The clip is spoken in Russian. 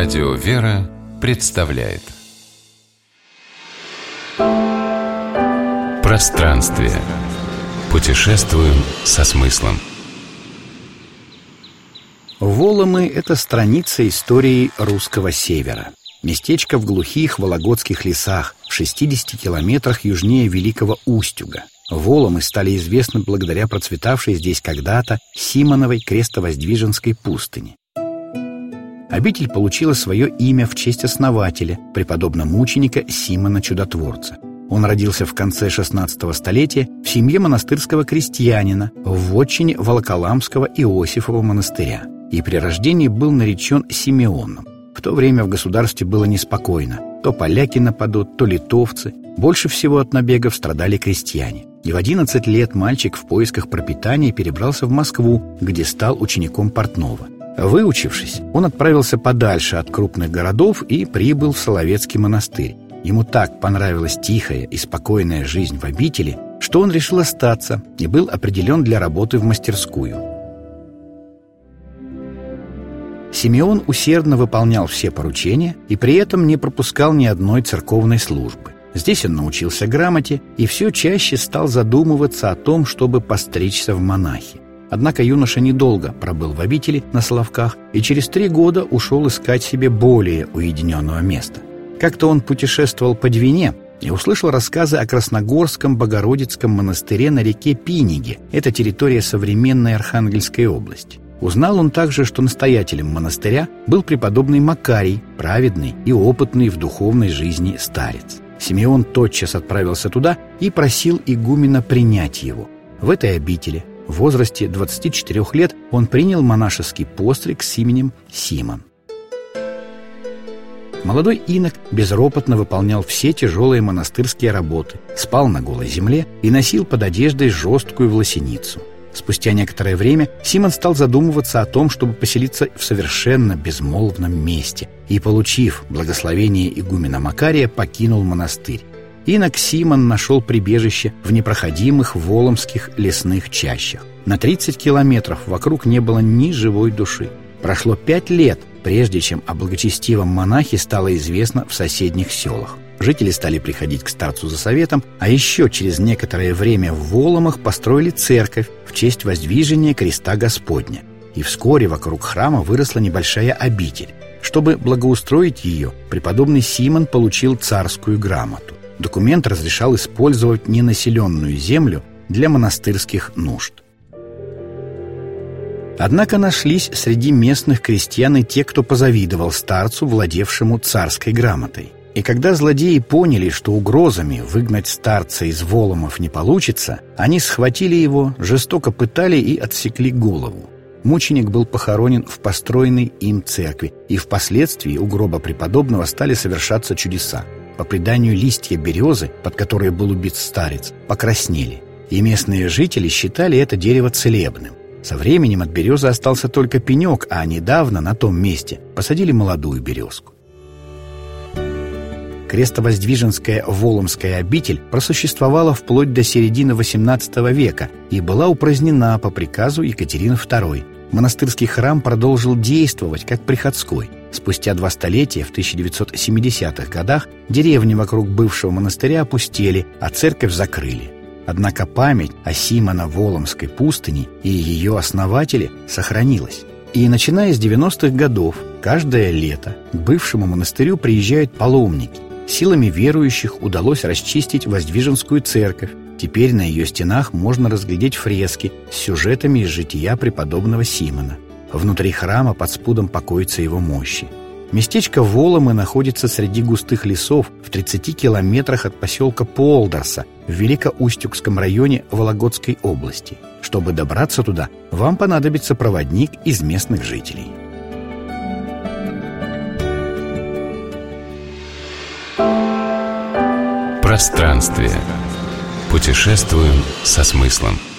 Радио «Вера» представляет Пространствие. Путешествуем со смыслом. Воломы – это страница истории русского севера. Местечко в глухих вологодских лесах, в 60 километрах южнее Великого Устюга. Воломы стали известны благодаря процветавшей здесь когда-то Симоновой крестовоздвиженской пустыне. Обитель получила свое имя в честь основателя, преподобно-мученика Симона Чудотворца. Он родился в конце XVI столетия в семье монастырского крестьянина в вотчине Волоколамского Иосифова монастыря и при рождении был наречен Симеоном. В то время в государстве было неспокойно. То поляки нападут, то литовцы. Больше всего от набегов страдали крестьяне. И в 11 лет мальчик в поисках пропитания перебрался в Москву, где стал учеником портного. Выучившись, он отправился подальше от крупных городов и прибыл в Соловецкий монастырь. Ему так понравилась тихая и спокойная жизнь в обители, что он решил остаться и был определен для работы в мастерскую. Симеон усердно выполнял все поручения и при этом не пропускал ни одной церковной службы. Здесь он научился грамоте и все чаще стал задумываться о том, чтобы постричься в монахи. Однако юноша недолго пробыл в обители на Соловках и через 3 года ушел искать себе более уединенного места. Как-то он путешествовал по Двине и услышал рассказы о Красногорском Богородицком монастыре на реке Пиниге. Это территория современной Архангельской области. Узнал он также, что настоятелем монастыря был преподобный Макарий, праведный и опытный в духовной жизни старец. Симеон тотчас отправился туда и просил игумена принять его. В этой обители в возрасте 24 лет он принял монашеский постриг с именем Симон. Молодой инок безропотно выполнял все тяжелые монастырские работы, спал на голой земле и носил под одеждой жесткую власеницу. Спустя некоторое время Симон стал задумываться о том, чтобы поселиться в совершенно безмолвном месте, и, получив благословение игумена Макария, покинул монастырь. Инок Симон нашел прибежище в непроходимых воломских лесных чащах. На 30 километров вокруг не было ни живой души. Прошло 5 лет, прежде чем о благочестивом монахе стало известно в соседних селах. Жители стали приходить к старцу за советом, а еще через некоторое время в Воломах построили церковь в честь воздвижения креста Господня. И вскоре вокруг храма выросла небольшая обитель. Чтобы благоустроить ее, преподобный Симон получил царскую грамоту. Документ разрешал использовать ненаселенную землю для монастырских нужд. Однако нашлись среди местных крестьян и те, кто позавидовал старцу, владевшему царской грамотой. И когда злодеи поняли, что угрозами выгнать старца из Воломов не получится, они схватили его, жестоко пытали и отсекли голову. Мученик был похоронен в построенной им церкви, и впоследствии у гроба преподобного стали совершаться чудеса. По преданию, листья березы, под которые был убит старец, покраснели, и местные жители считали это дерево целебным. Со временем от березы остался только пенек, а недавно на том месте посадили молодую березку. Крестовоздвиженская Воломская обитель просуществовала вплоть до середины XVIII века и была упразднена по приказу Екатерины II. Монастырский храм продолжил действовать как приходской. Спустя 2 столетия, в 1970-х годах, деревни вокруг бывшего монастыря опустели, а церковь закрыли. Однако память о Симоно-Воломской пустыне и ее основателе сохранилась. И начиная с 90-х годов, каждое лето к бывшему монастырю приезжают паломники. Силами верующих удалось расчистить Воздвиженскую церковь. Теперь на ее стенах можно разглядеть фрески с сюжетами из жития преподобного Симона. Внутри храма под спудом покоятся его мощи. Местечко Воломы находится среди густых лесов в 30 километрах от поселка Полдарса в Великоустюгском районе Вологодской области. Чтобы добраться туда, вам понадобится проводник из местных жителей. Пространствие. Путешествуем со смыслом.